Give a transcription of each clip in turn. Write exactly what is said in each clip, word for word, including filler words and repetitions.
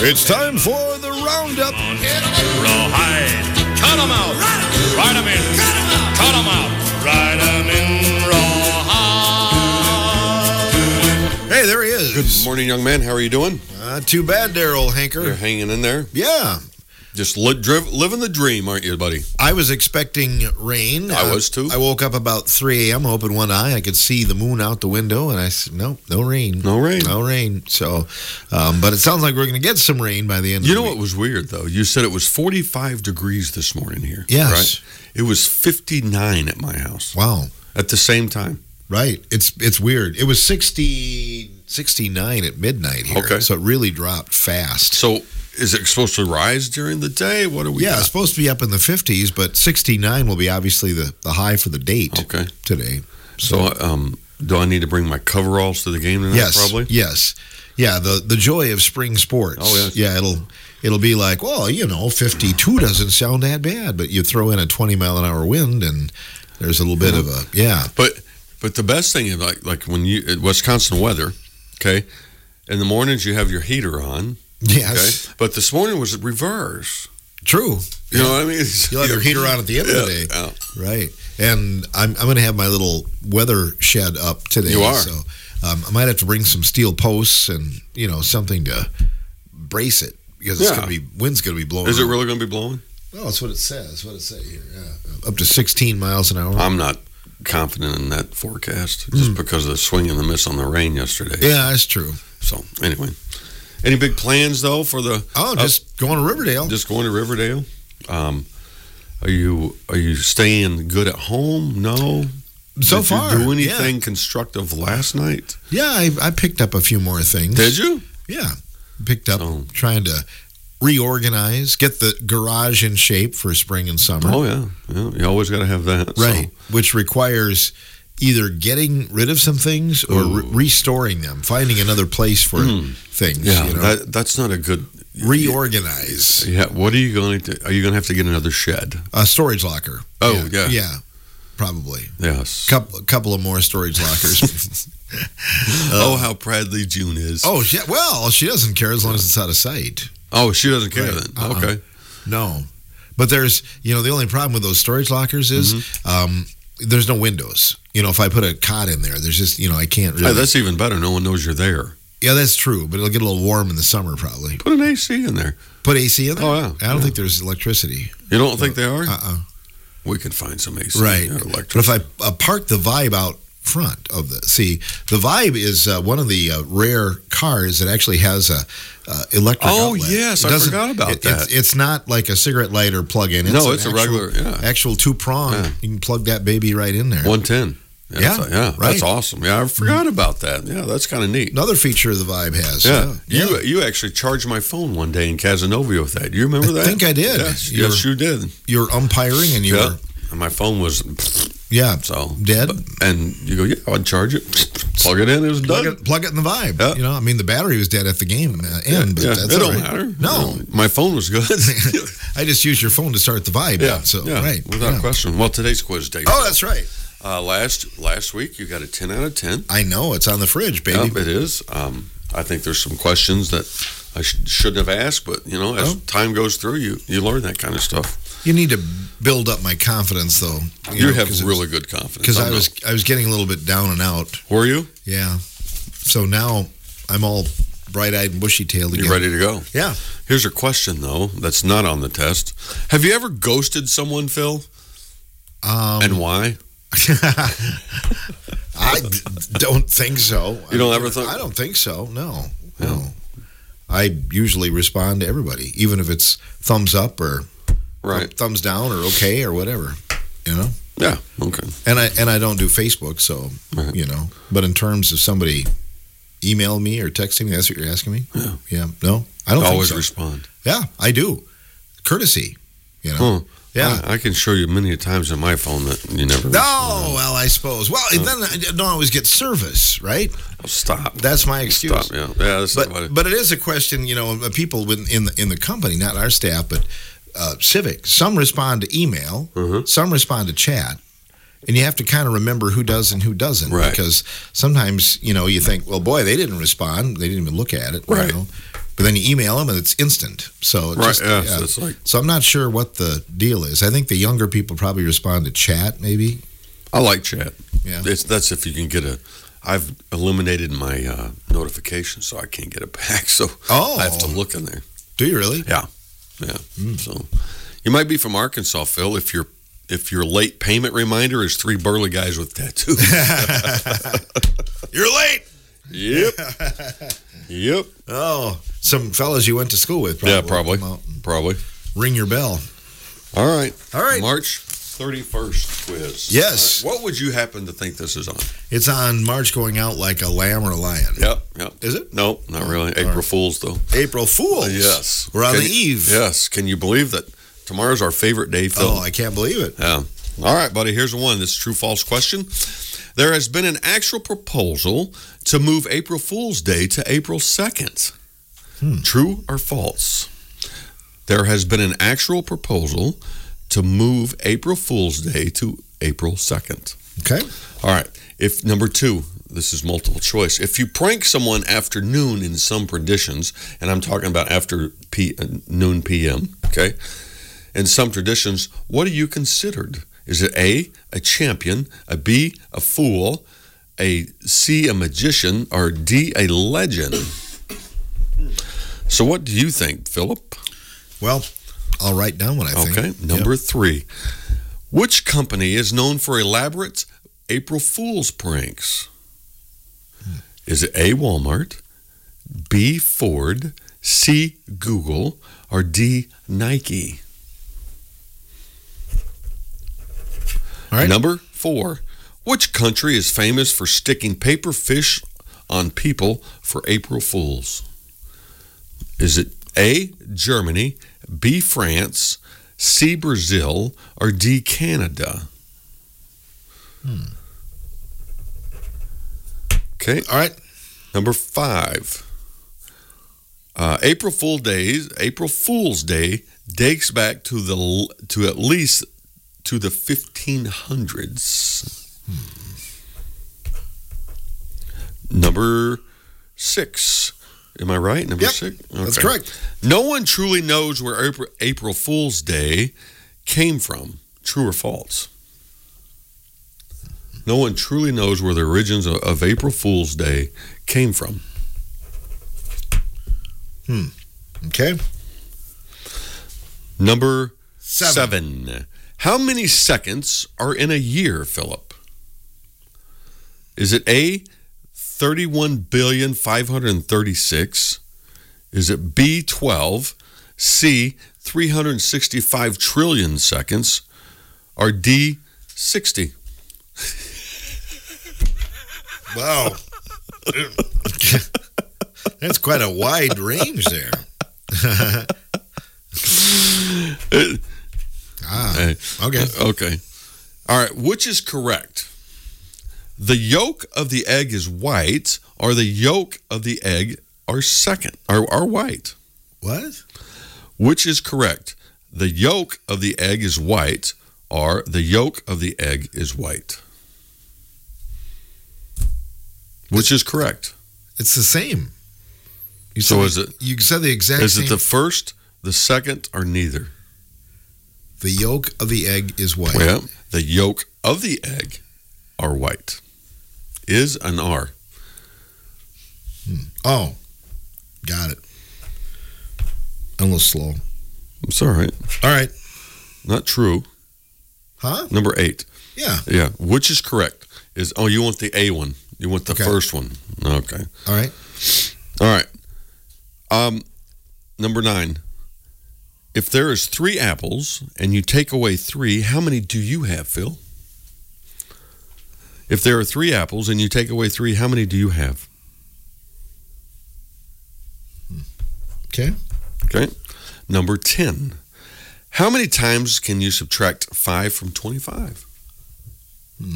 It's time for the Roundup. Roll high. Cut 'em out. Ride 'em in. Cut 'em out. Cut 'em out. Ride 'em in. Roll high. Hey, there he is. Good morning, young man. How are you doing? Not too bad there, old Hanker. You're hanging in there? Yeah. Just li- driv- living the dream, aren't you, buddy? I was expecting rain. I uh, was, too. I woke up about three a.m., opened one eye. I could see the moon out the window, and I said, no, no rain. No rain. No rain. So, um, but it sounds like we're going to get some rain by the end You of know the what week. was weird, though? You said it was forty-five degrees this morning here. Yes. Right? It was fifty-nine at my house. Wow. At the same time. Right. It's it's weird. It was sixty, sixty-nine at midnight here. Okay. So it really dropped fast. So is it supposed to rise during the day? What are we Yeah, got? it's supposed to be up in the fifties, but sixty-nine will be obviously the, the high for the date Okay. today. So, um, do I need to bring my coveralls to the game tonight? Yes, Probably. yes, yeah. The the joy of spring sports. Oh, yes. Yeah, it'll it'll be like, well, you know, fifty-two doesn't sound that bad, but you throw in a twenty mile an hour wind, and there's a little bit of a yeah. But but the best thing is like like when you Wisconsin weather, okay, in the mornings you have your heater on. Yes, Okay, but this morning was reverse. true. You know what I mean? You'll have your heater on at the end yeah, of the day, yeah. right? And I'm I'm going to have my little weather shed up today. You are. So um, I might have to bring some steel posts and you know something to brace it because it's Yeah. going to be wind's going to be blowing. Is it around. really going to be blowing? Oh, that's what it says. What it say here? Yeah, up to sixteen miles an hour. I'm not confident in that forecast just because of the swing and the miss on the rain yesterday. Yeah, that's true. So anyway, any big plans though for the? Oh, just going to Riverdale. Just going to Riverdale. Um, are you are you staying good at home? No. So Did far, you do anything constructive last night? Yeah, I, I picked up a few more things. Did you? Yeah, picked up Oh. trying to reorganize, get the garage in shape for spring and summer. Oh yeah, yeah. You always got to have that. Right, So, which requires either getting rid of some things or re- restoring them, finding another place for things. yeah, you know? that that's not a good. reorganize. Yeah. What are you going to? Are you going to have to get another shed? A storage locker. Oh, yeah. yeah, probably. Yes. Couple, a couple of more storage lockers. oh, how proudly June is. Oh, yeah. Well, she doesn't care as long as it's out of sight. Oh, she doesn't care Right. then. Uh-uh. Okay. No, but there's you know the only problem with those storage lockers is Mm-hmm. um, there's no windows. You know, if I put a cot in there, there's just you know I can't really. Hey, that's even better. No one knows you're there. Yeah, that's true, but it'll get a little warm in the summer probably. Put an A C in there. Put A C in there. Oh, yeah. I don't Yeah. think there's electricity. You don't think they are? Uh-uh. We can find some A C. Right. Yeah, But electric. if I uh, park the Vibe out front of the see, the Vibe is uh, one of the uh, rare cars that actually has a uh, electric. Oh, outlet. yes, It I doesn't- forgot about it- that. It's, it's not like a cigarette lighter plug-in. It's No, an it's a actual- regular, yeah. actual two prong. Yeah. You can plug that baby right in there. one ten. Yeah, that's- yeah. right. That's awesome. Yeah, I forgot about that. Yeah, that's kind of neat. Another feature the Vibe has. Yeah. yeah. You you actually charged my phone one day in Casanova with that. Do you remember I that? think I did. Yes, You're- yes you did. You're umpiring and you're Yeah. And my phone was yeah, so dead. and you go, yeah, I'd charge it. Plug it in, it was Plug done. it, plug it in the Vibe. Yeah. You know, I mean, the battery was dead at the game uh, end, but yeah, that's it all don't right. matter. No, You know, my phone was good. I just used your phone to start the Vibe. yeah, so yeah, right, without yeah. question. Well, today's quiz day. Oh, that's right. Uh, last last week you got a ten out of ten. I know it's on the fridge, baby. Yep, it is. Um, I think there's some questions that I sh- shouldn't have asked, but you know, as Oh. time goes through, you you learn that kind of stuff. You need to build up my confidence, though. You, know, have 'cause really good confidence. because I know. was I was getting a little bit down and out. Were you? Yeah, so now I'm all bright-eyed and bushy-tailed again. You ready to go? Yeah. Here's a question though that's not on the test. Have you ever ghosted someone, Phil? Um, And why? I d- don't think so. You don't I ever think- I don't think so. No, no. I usually respond to everybody, even if it's thumbs up or Right. thumbs down or okay or whatever. You know. Yeah. Okay. And I and I don't do Facebook, so Right. you know. But in terms of somebody email me or texting me, that's what you're asking me. Yeah. Yeah. No, I don't Always think so. respond. Yeah, I do. Courtesy. You know. Huh. Yeah. I, I can show you many times on my phone that you never. No, respond. well, I suppose. Well, then I don't always get service, right? Oh, stop. That's my excuse. Stop. Yeah. Yeah. That's not what But it, but it is a question, you know, of people within in the, in the company, not our staff, but uh, Civic. Some respond to email, Mhm. some respond to chat, and you have to kind of remember who does and who doesn't, Right. because sometimes you know you think, well, boy, they didn't respond, they didn't even look at it, Right. You know? But then you email them and it's instant. So it's Right, just, yeah, yeah. so it's like- So I'm not sure what the deal is. I think the younger people probably respond to chat, maybe. I like chat. Yeah. It's, that's if you can get a. I've eliminated my uh, notifications, so I can't get it back. So Oh. I have to look in there. Do you really? Yeah, yeah. Mm. So you might be from Arkansas, Phil. If your if your late payment reminder is three burly guys with tattoos. You're late. Yep. Yep. Oh, some fellas you went to school with. Probably Yeah, probably. come out and Probably. ring your bell. All right. All right. March thirty-first quiz. Yes. All right. What would you happen to think this is on? It's on March going out like a lamb or a lion. Yep. Yep. Is it? No, not really. All April right. Fools, though. April Fools. Yes. We're on Can the you- eve. Yes. Can you believe that tomorrow's our favorite day, Phil? Oh, I can't believe it. Yeah. All right, buddy. Here's one. This is true false question. There has been an actual proposal to move April Fool's Day to April second. Hmm. True or false? There has been an actual proposal to move April Fool's Day to April second. Okay. All right. If number two, this is multiple choice. If you prank someone after noon in some traditions, and I'm talking about after P, uh, noon P M, okay? In some traditions, what are you considered? Is it A, a champion, a B, a fool, a C, a magician, or D, a legend? So what do you think, Philip? Well, I'll write down what I think. Okay, number three. Which company is known for elaborate April Fool's pranks? Is it A, Walmart, B, Ford, C, Google, or D, Nike? All right. Number four. Which country is famous for sticking paper fish on people for April Fools? Is it A, Germany, B, France, C, Brazil, or D, Canada? Hmm. Okay. All right. Number five. Uh, April Fool Days. April Fool's Day dates back to the to at least to the fifteen hundreds. Hmm. Number six. Am I right? Number Yep, six? that's Okay. correct. No one truly knows where April, April Fool's Day came from. True or false? No one truly knows where the origins of, of April Fool's Day came from. Hmm. Okay. Number Seven. seven. How many seconds are in a year, Philip? Is it A, thirty-one billion five hundred thirty-six? Is it B, twelve? C, three hundred sixty-five trillion seconds? Or D, sixty? Wow. That's quite a wide range there. ah, Hey, okay. Okay. All right. Which is correct? The yolk of the egg is white, or the yolk of the egg are second, are, are white. What? Which is correct? The yolk of the egg is white, or the yolk of the egg is white. Which is correct? It's the same. You So said, is it- You said the exact Is same. it the first, the second, or neither? the yolk of the egg is white. Well, the yolk of the egg are white. Is an R. Oh, got it. I'm a little slow. It's all right. All right. Not true. Huh? Number eight. Yeah. Yeah. Which is correct? Is oh, you want the A one? You want the Okay. first one? Okay. All right. All right. Um, number nine. If there is three apples and you take away three, how many do you have, Phil? If there are three apples and you take away three, how many do you have? Okay. Okay. Number ten. How many times can you subtract five from twenty-five? Hmm.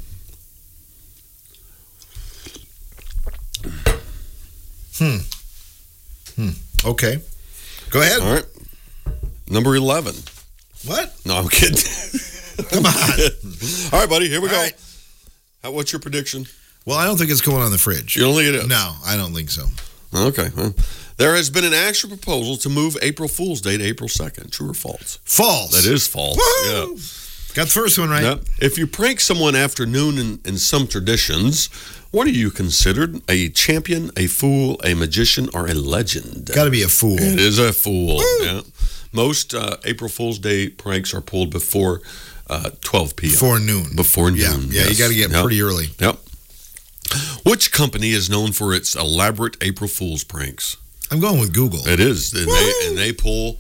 Hmm. Hmm. Okay. Go ahead. All right. Number eleven. What? No, I'm kidding. Come on. All right, buddy. Here we All go. right. How, what's your prediction? Well, I don't think it's going on the fridge. You don't think it is? No, I don't think so. Okay. Well, There has been an actual proposal to move April Fool's Day to April second. True or false? False. That is false. Woo! Yeah. Got the first one right. Yep. If you prank someone after noon in, in some traditions, what are you considered? A champion, a fool, a magician, or a legend? Got to be a fool. It is a fool. Woo! Yeah. Most uh, April Fool's Day pranks are pulled before uh, twelve p.m. Before noon. Before noon. Yeah, yeah. Yes. You got to get Yep. pretty early. Yep. Which company is known for its elaborate April Fool's pranks? I'm going with Google. It is, and Woo! they, and they pull,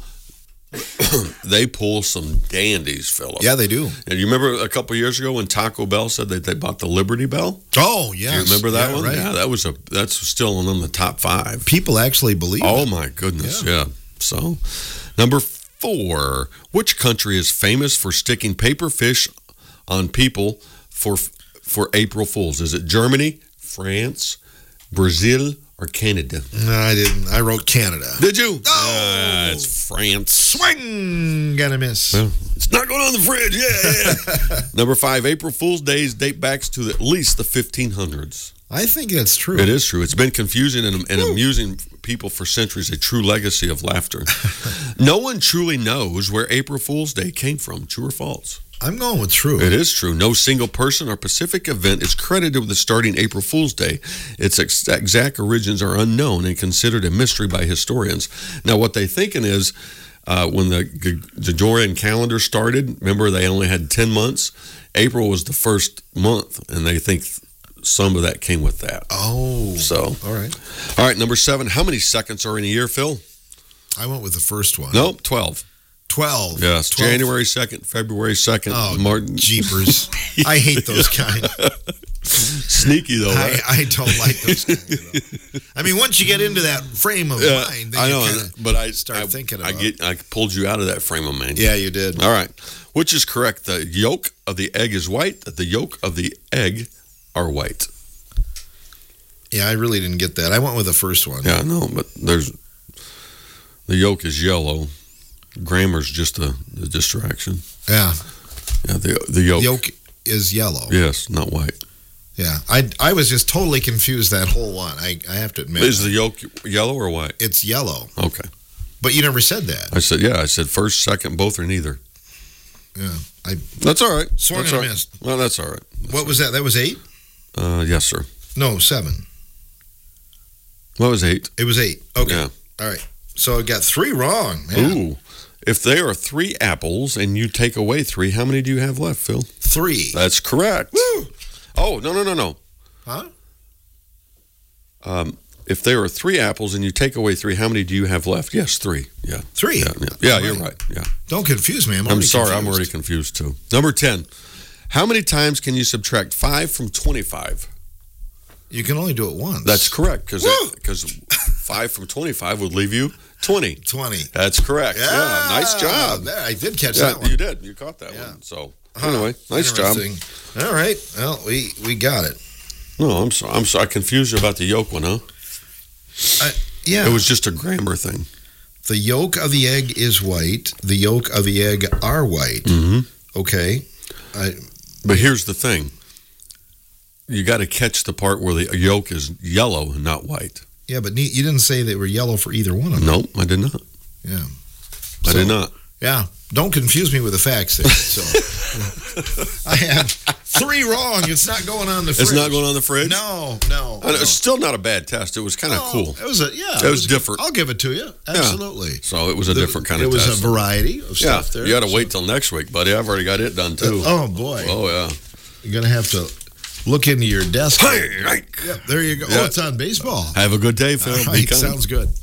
they pull some dandies, Philip. Yeah, they do. And you remember a couple of years ago when Taco Bell said that they bought the Liberty Bell? Oh, yes. Do you remember that Yeah, one? Right. Yeah, that was a that's still on the top five. People actually believe Oh it. my goodness, Yeah. yeah. So, number four, which country is famous for sticking paper fish on people for for April Fools? Is it Germany, France, Brazil, or Canada? No, I didn't. I wrote Canada. Did you? Oh! Uh, it's France. Swing! Got to miss. Well, it's not going on the fridge. Yeah, yeah. Number five, April Fool's Days date back to at least the fifteen hundreds. I think that's true. It is true. It's been confusing and, and amusing people for centuries, a true legacy of laughter. No one truly knows where April Fool's Day came from. True or false? I'm going with true. It is true. No single person or specific event is credited with starting April Fool's Day. Its ex- exact origins are unknown and considered a mystery by historians. Now, what they're thinking is uh, when the G- Gregorian calendar started, remember they only had ten months? April was the first month, and they think some of that came with that. Oh. So, All right. all right, number seven. How many seconds are in a year, Phil? I went with the first one. No, twelve. twelve. Yes, twelve. January second, February second. Oh, Martin. jeepers. I hate those kind. Sneaky, though, I, right? I don't like those kind. You know? I mean, once you get into that frame of Yeah, mind, then I you know, kinda but I start I, thinking I about get I pulled you out of that frame of mind. Yeah, you did. All right. Which is correct? The yolk of the egg is white. The yolk of the egg are white. Yeah, I really didn't get that. I went with the first one. Yeah, I know, but there's the yolk is yellow. Grammar's just a, a distraction. Yeah. Yeah, the the yolk. Yolk is yellow. Yes, not white. Yeah. I, I was just totally confused that whole one. I, I have to admit. Is the yolk yellow or white? It's yellow. Okay. But you never said that. I said yeah. I said first, second, both, or neither. Yeah. I That's all right. Swung that's and all right. missed. Well, that's all right. That's What was that? That was eight? Uh, yes, sir. No, seven. What was eight? It was eight. Okay. Yeah. All right. So I got three wrong. Man. Ooh. If there are three apples and you take away three, how many do you have left, Phil? Three. That's correct. Woo! Oh, no, no, no, no. Huh? Um, if there are three apples and you take away three, how many do you have left? Yes, three. Yeah. Three. Yeah, yeah. Yeah, All you're right. right. Yeah. Don't confuse me. I'm, I'm already sorry. I'm confused. already confused, too. Number ten. How many times can you subtract five from twenty-five? You can only do it once. That's correct, because Woo! because five from twenty-five would leave you twenty. twenty. That's correct. Yeah, nice job. There, I did catch Yeah, that one. you did. You caught that Yeah. one. So Huh. anyway, nice job. Interesting. All right. Well, we, we got it. No, I'm sorry. I'm sorry. I confused you about the yolk one, huh? Yeah. It was just a grammar thing. The yolk of the egg is white. The yolk of the egg are white. Mm-hmm. Okay. I, But here's the thing. You got to catch the part where the yolk is yellow and not white. yeah, but ne- you didn't say they were yellow for either one of them. No, I did not. Yeah. I So- did not. Yeah. Don't confuse me with the facts there. So I had three wrong. It's not going on the fridge. It's not going on the fridge? No, no. I know, no. It's still not a bad test. It was kind of Oh, cool. It was a yeah. It was different. I'll give it to you. Absolutely. So it was a The- different kind it of was test. a variety of yeah, stuff there. you got to so- wait till next week, buddy. I've already got it done, too. Oh boy. Oh, yeah. You're gonna have to look into your desk. Hey, hey. Yep, there you go. Yeah. Oh, it's on baseball. Have a good day, Phil. All Be right, kind. sounds good.